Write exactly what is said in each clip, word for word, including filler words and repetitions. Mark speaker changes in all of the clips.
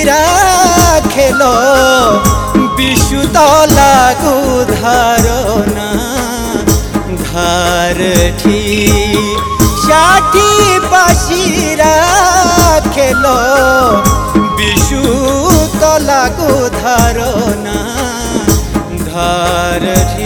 Speaker 1: खेलो विशु तो लागू धारना धारठी षाठी बाशीरा खेलो विशु तो लागू धारना धारठी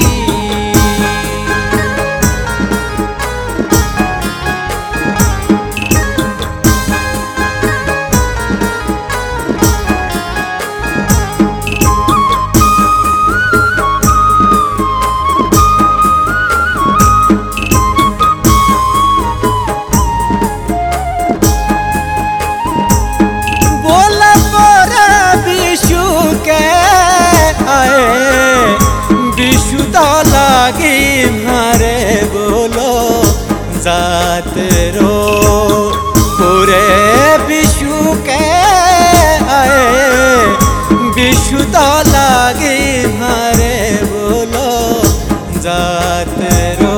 Speaker 1: विशु तो लागी मारे बोलो जात रो पूरे विशु के आए विशु तो लागी मारे बोलो जात रो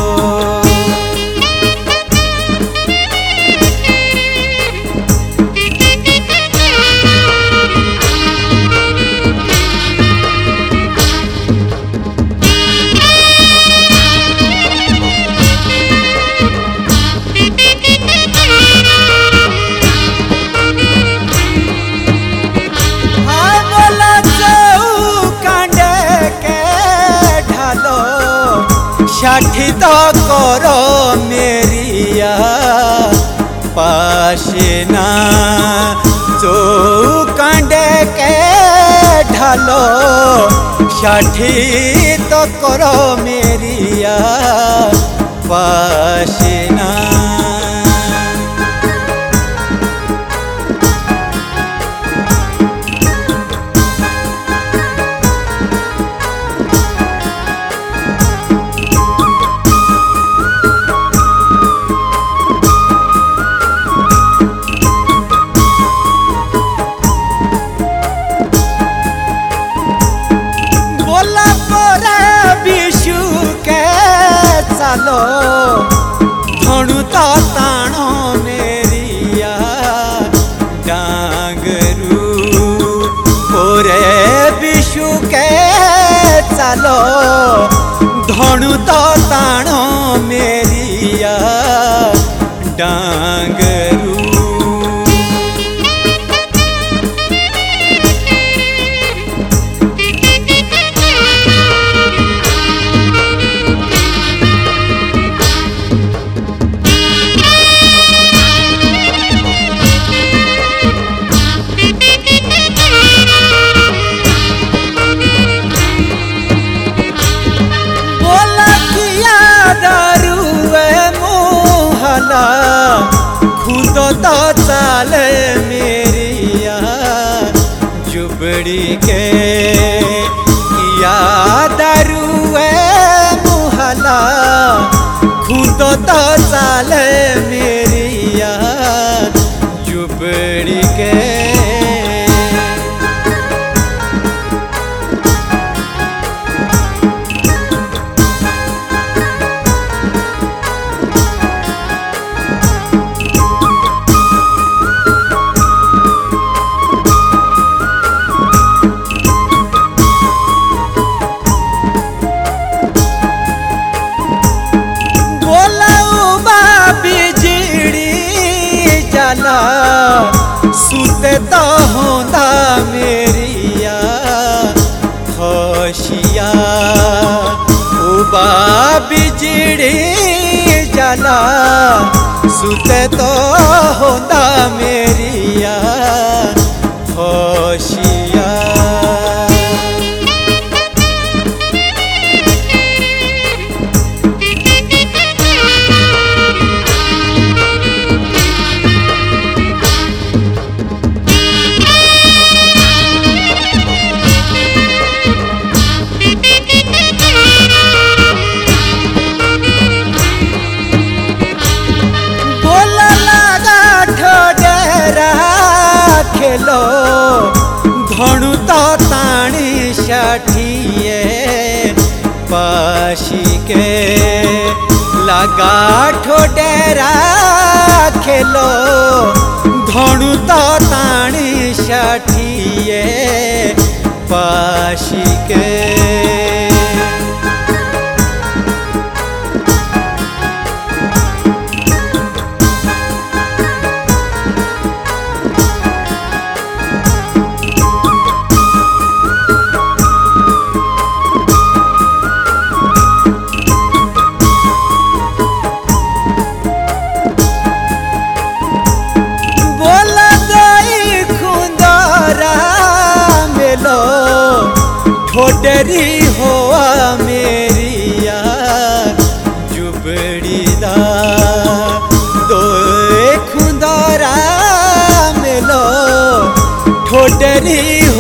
Speaker 1: षाठी तो करो मेरिया पाशना जो कांडे के ढालो षाठी तो करो मेरिया पाशना चालो धणु तो ताणो मेरिया डांगरू ओरे विशु के चालो धणु तो ताणो मेरिया डांगरू खुद तो चाले मेरिया जुबड़ी के दारुए मुहला खुद तो चाले मेरिया जुबड़ी के सुते तो होंदा मेरिया होशिया उबा बिजड़ी जला सुते तो होंदा मेरिया होशिया खेलो धणु तो ताणी षाठिए पाशी के लगा ठोडेरा खेलो धणु तो ताणी षाठिए पाशी के ठोडरी होआ मेरिया जुबड़ी दा दो खुंदारा मिलो ठोडरी